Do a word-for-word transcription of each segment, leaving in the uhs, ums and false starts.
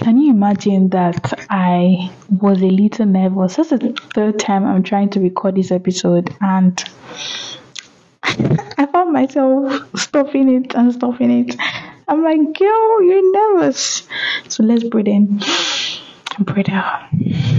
Can you imagine that I was a little nervous? That's the third time I'm trying to record this episode, and I found myself stopping it and stopping it. I'm like, girl, you're nervous. So let's breathe in and breathe out.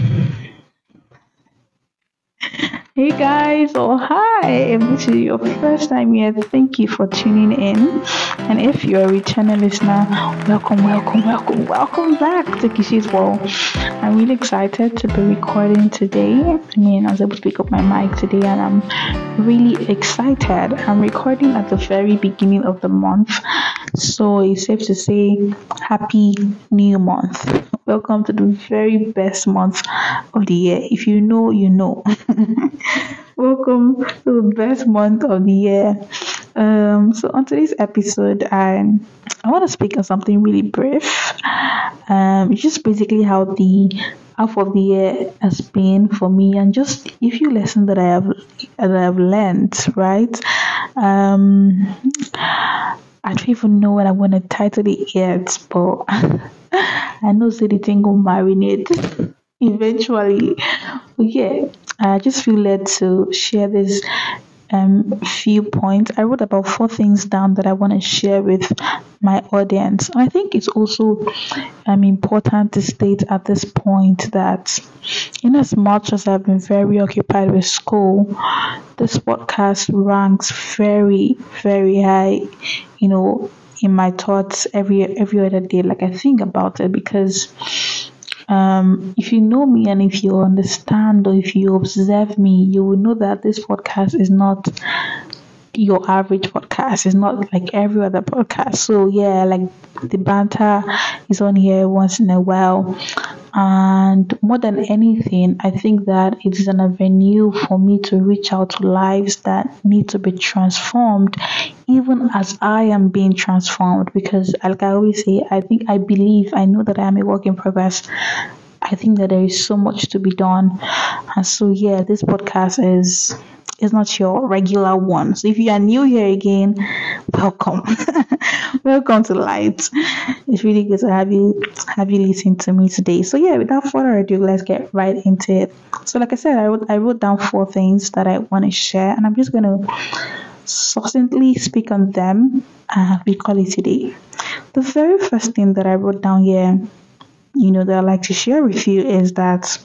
Hey guys, oh hi! If this is your first time here, thank you for tuning in. And if you're a returning listener, welcome, welcome, welcome, welcome back to Kishi's World. I'm really excited to be recording today. I mean, I was able to pick up my mic today and I'm really excited. I'm recording at the very beginning of the month, so it's safe to say happy new month. Welcome to the very best month of the year. If you know, you know. Welcome to the best month of the year. Um, so on today's episode, I I want to speak on something really brief. Um, it's just basically how the half of the year has been for me, and just a few lessons that I have that I have learned. Right. Um, I don't even know what I want to title it yet, but I know say the thing will marinate eventually. But yeah, I just feel led to share this um few points. I wrote about four things down that I want to share with my audience. And I think it's also um important to state at this point that in as much as I've been very occupied with school, this podcast ranks very, very high, you know, in my thoughts every every other day. Like I think about it because um, if you know me and if you understand or if you observe me, you will know that this podcast is not your average podcast. It's not like every other podcast. So yeah, like the banter is on here once in a while. And more than anything, I think that it is an avenue for me to reach out to lives that need to be transformed, even as I am being transformed. Because, like I always say, I think I believe, I know that I am a work in progress. I think that there is so much to be done. And so, yeah, this podcast is is not your regular one. So if you are new here again, welcome. Welcome to Light. It's really good to have you have you listen to me today. So yeah, without further ado, let's get right into it. So like I said, I wrote I wrote down four things that I want to share, and I'm just gonna succinctly speak on them and we call it today. The very first thing that I wrote down here, you know, that I like to share with you is that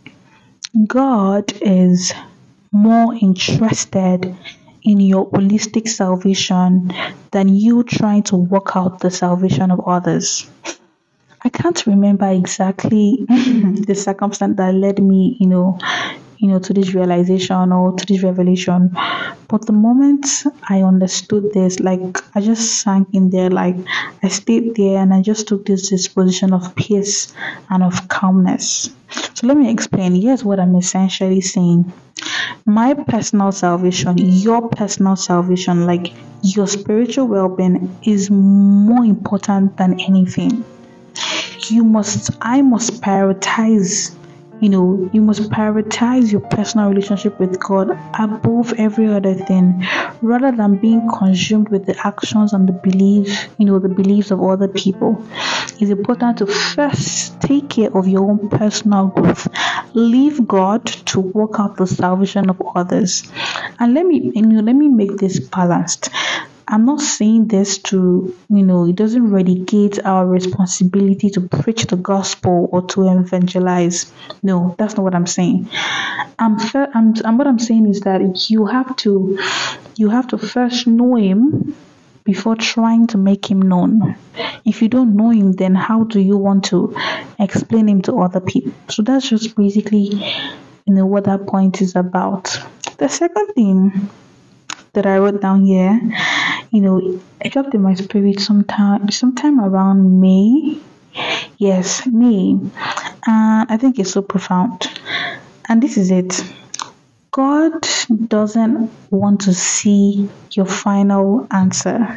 God is more interested in your holistic salvation than you trying to work out the salvation of others. I can't remember exactly the circumstance that led me, you know, you know, to this realization or to this revelation. But the moment I understood this, like I just sank in there, like I stayed there and I just took this disposition of peace and of calmness. So let me explain. Here's what I'm essentially saying. My personal salvation, your personal salvation, like your spiritual well-being is more important than anything. You must, I must prioritize, you know, you must prioritize your personal relationship with God above every other thing, rather than being consumed with the actions and the beliefs, you know, the beliefs of other people. It's important to first take care of your own personal growth. Leave God to work out the salvation of others. And let me, you know, let me make this balanced. I'm not saying this to, you know, it doesn't relegate our responsibility to preach the gospel or to evangelize. No, that's not what I'm saying. I'm, I'm, I'm what I'm saying is that you have to, you have to first know Him before trying to make Him known. If you don't know Him, then how do you want to explain Him to other people? So that's just basically, you know, what that point is about. The second thing that I wrote down here, you know, it dropped in my spirit sometime, sometime around May. Yes, May. And I think it's so profound. And this is it. God doesn't want to see your final answer.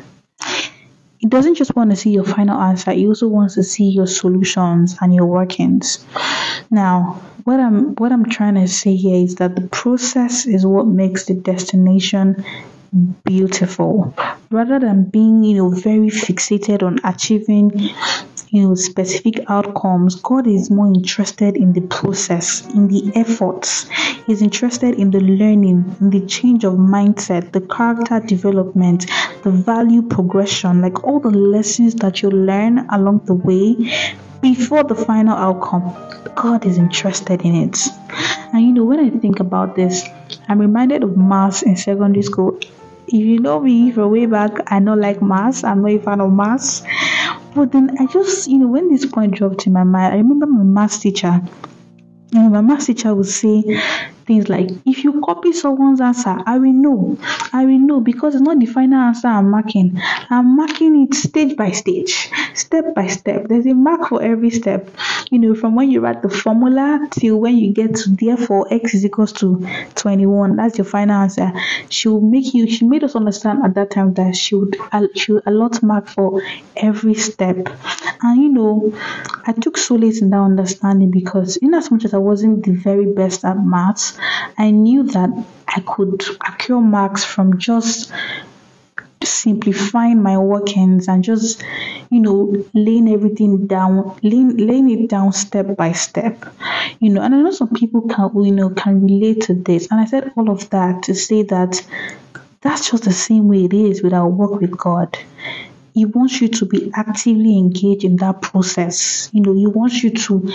He doesn't just want to see your final answer. He also wants to see your solutions and your workings. Now, what I'm what I'm trying to say here is that the process is what makes the destination beautiful, rather than being, you know, very fixated on achieving you know, specific outcomes. God is more interested in the process, in the efforts. He's interested in the learning, in the change of mindset, the character development, the value progression, like all the lessons that you learn along the way before the final outcome. God is interested in it. And you know, when I think about this, I'm reminded of maths in secondary school. If you know me from way back, I don't like maths. I'm not a fan of maths. But then I just, you know, when this point dropped in my mind, I remember my maths teacher. You know, my maths teacher would say things like, if you copy someone's answer, I will know. I will know because it's not the final answer I'm marking. I'm marking it stage by stage, step by step. There's a mark for every step. You know, from when you write the formula till when you get to therefore x is equals to twenty-one. That's your final answer. She will make you, she made us understand at that time that she would, she would allot mark for every step. And you know, I took solace in that understanding because in as much as I wasn't the very best at maths, I knew that I could accrue marks from just simplifying my workings and just, you know, laying everything down, laying, laying it down step by step, you know. And I know some people can, you know, can relate to this. And I said all of that to say that that's just the same way it is with our work with God. He wants you to be actively engaged in that process. You know, he wants you to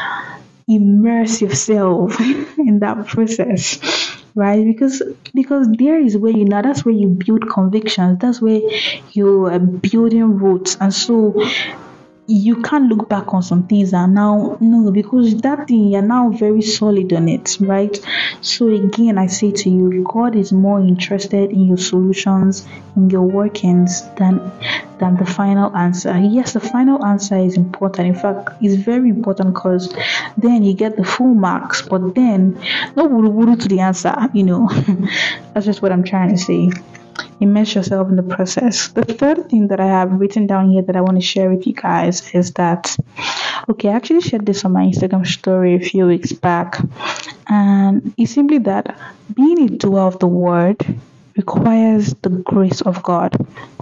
immerse yourself in that process, right? Because because there is where you now, that's where you build convictions, that's where you are building roots. And so you can't look back on some things and now no, because that thing you're now very solid on it, right? So again, I say to you, God is more interested in your solutions, in your workings than than the final answer. Yes, the final answer is important. In fact, it's very important because then you get the full marks, but then no wuru wuru to the answer, you know. That's just what I'm trying to say. Immerse yourself in the process. The third thing that I have written down here that I want to share with you guys is that, okay, I actually shared this on my Instagram story a few weeks back, and it's simply that being a doer of the word requires the grace of God.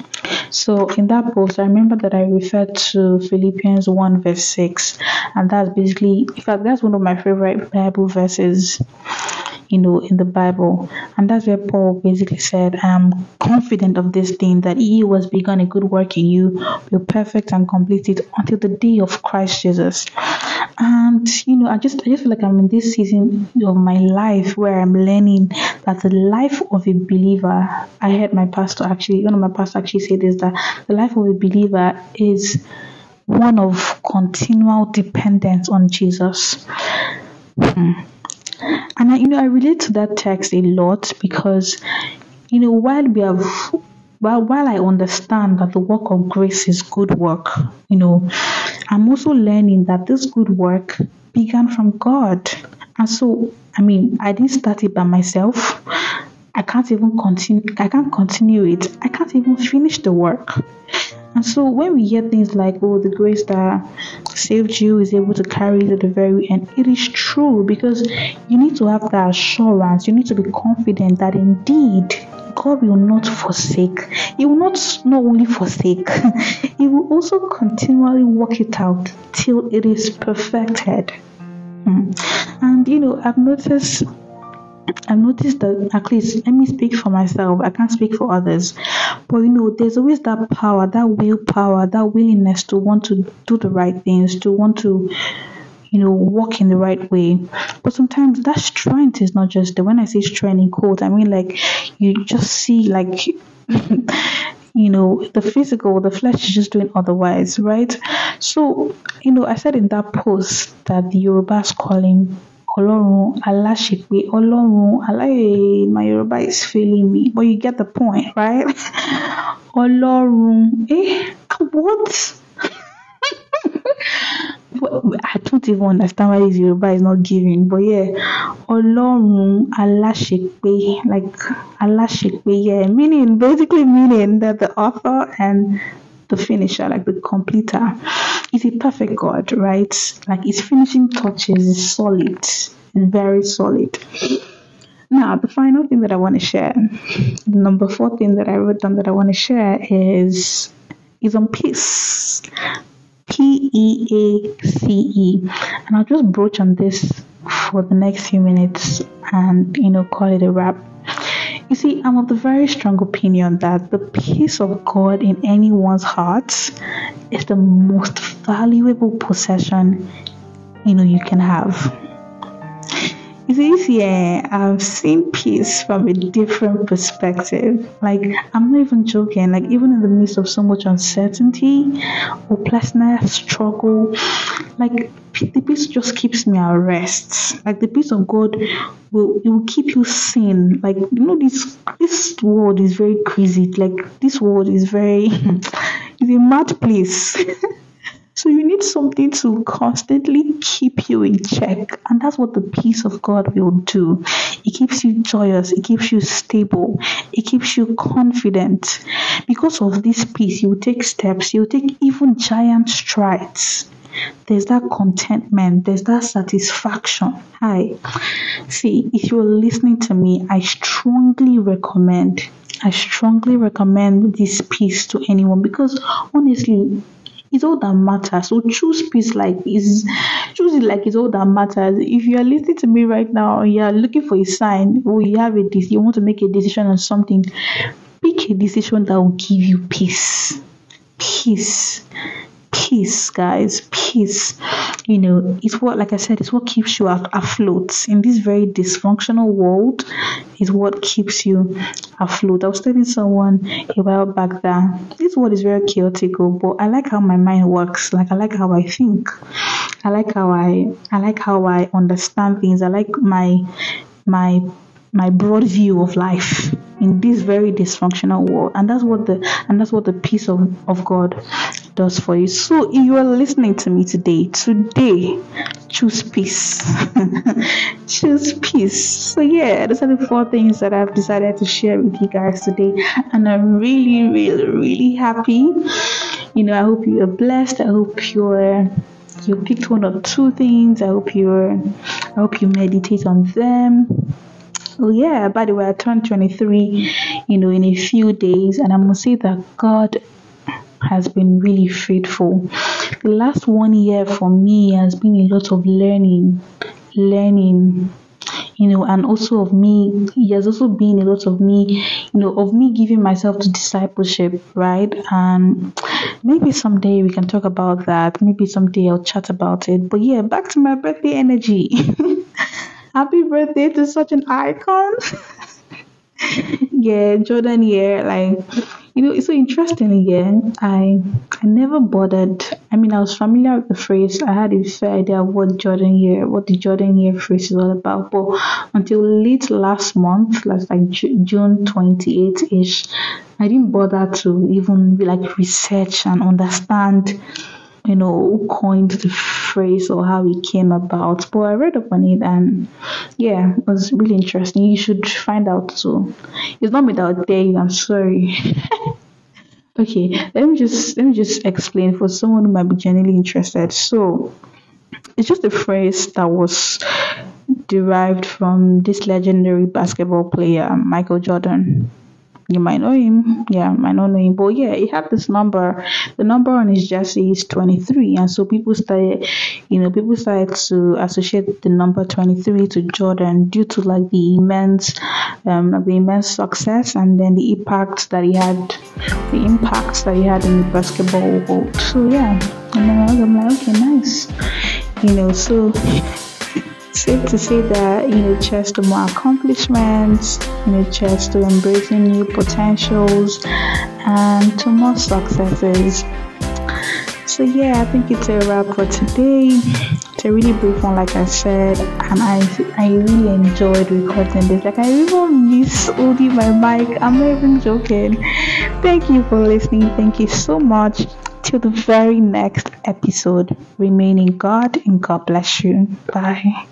So in that post, I remember that I referred to Philippians one verse six, and that's basically, in fact, that's one of my favorite Bible verses, you know, in the Bible. And that's where Paul basically said, I'm confident of this thing, that he who has begun a good work in you will perfect and complete it until the day of Christ Jesus. And, you know, I just, I just feel like I'm in this season of my life where I'm learning that the life of a believer, I heard my pastor actually, one of my pastors actually say this, that the life of a believer is one of continual dependence on Jesus. Hmm. And I, you know, I relate to that text a lot because, you know, while we have, well, while I understand that the work of grace is good work, you know, I'm also learning that this good work began from God. And so, I mean, I didn't start it by myself. I can't even continue. I can't continue it. I can't even finish the work. And so when we hear things like, oh, the grace that saved you is able to carry you to the very end, it is true, because you need to have that assurance. You need to be confident that indeed God will not forsake. He will not not only forsake, He will also continually work it out till it is perfected. Hmm. And you know, I've noticed I've noticed that, at least, let me speak for myself, I can't speak for others, but you know, there's always that power, that willpower, that willingness to want to do the right things, to want to, you know, walk in the right way. But sometimes that strength is not just there. When I say strength in quote, I mean like you just see like you know, the physical, the flesh is just doing otherwise, right? So, you know, I said in that post that the Yorubas calling Ọlọ́run aláṣepé, Ọlọ́run alá, my Yoruba is failing me, but you get the point, right? Ọlọ́run, eh, what? I don't even understand why this Yoruba is not giving, but yeah, Ọlọ́run aláṣepé, like aláṣepé, yeah, meaning, basically meaning that the author and the finisher, like the completer, is a perfect God, right? Like his finishing touches is solid, very solid. Now, the final thing that I want to share, the number four thing that I wrote down that I want to share is is on peace. P E A C E. And I'll just broach on this for the next few minutes and, you know, call it a wrap. You see, I'm of the very strong opinion that the peace of God in anyone's heart is the most valuable possession, you know, you can have. You see, this year I've seen peace from a different perspective. Like, I'm not even joking. Like, even in the midst of so much uncertainty, hopelessness, struggle, like the peace just keeps me at rest. Like the peace of God will it will keep you sane. Like, you know, this this world is very crazy. Like, this world is very it's a mad place. So you need something to constantly keep you in check. And that's what the peace of God will do. It keeps you joyous. It keeps you stable. It keeps you confident. Because of this peace, you take steps. You take even giant strides. There's that contentment. There's that satisfaction. Hi. See, if you're listening to me, I strongly recommend, I strongly recommend this peace to anyone, because honestly, it's all that matters. So choose peace like is choose it like it's all that matters. If you are listening to me right now, you are looking for a sign, or you have a this, you want to make a decision on something, pick a decision that will give you peace. Peace. Peace, guys, peace. You know, it's what, like I said, it's what keeps you af- afloat in this very dysfunctional world. Is what keeps you afloat. I was telling someone a while back that this world is very chaotic, oh, but I like how my mind works. Like, I like how I think. I like how I, I like how I understand things. I like my, my, my broad view of life in this very dysfunctional world, and that's what the and that's what the peace of, of God does for you. So if you are listening to me today, today choose peace. Choose peace. So yeah, those are the four things that I've decided to share with you guys today, and I'm really, really, really happy. You know, I hope you are blessed. I hope you're you picked one or two things. I hope you're I hope you meditate on them. Oh yeah, by the way, I turned twenty-three, you know, in a few days, and I must say that God has been really faithful. The last one year for me has been a lot of learning, learning, you know, and also of me, it has also been a lot of me, you know, of me giving myself to discipleship, right? And maybe someday we can talk about that. Maybe someday I'll chat about it. But yeah, back to my birthday energy. Happy birthday to such an icon. Yeah, Jordan year, like, you know, it's so interesting again. I I never bothered. I mean, I was familiar with the phrase. I had a fair idea of what Jordan year, what the Jordan year phrase is all about. But until late last month, last like Ju- June twenty-eighth ish, I didn't bother to even like research and understand, you know, who coined the phrase or how it came about. But I read up on it, and yeah, it was really interesting. You should find out too. It's not me that will tell you, I'm sorry. Okay, let me just let me just explain for someone who might be genuinely interested. So it's just a phrase that was derived from this legendary basketball player, Michael Jordan. You might know him. Yeah, might not know him. But yeah, he had this number. The number on his jersey is twenty-three. And so people started, you know, people started to associate the number twenty-three to Jordan due to like the immense, um, like the immense success and then the impact that he had, the impact that he had in the basketball world. So yeah, and then I was I'm like, okay, nice. You know, so safe to say that, you know, cheers to more accomplishments, you know, cheers to embracing new potentials and to more successes. So yeah, I think it's a wrap for today. It's a really brief one, like I said, and I I really enjoyed recording this. Like, I even miss holding my mic. I'm not even joking. Thank you for listening. Thank you so much. Till the very next episode. Remain in God, and God bless you. Bye.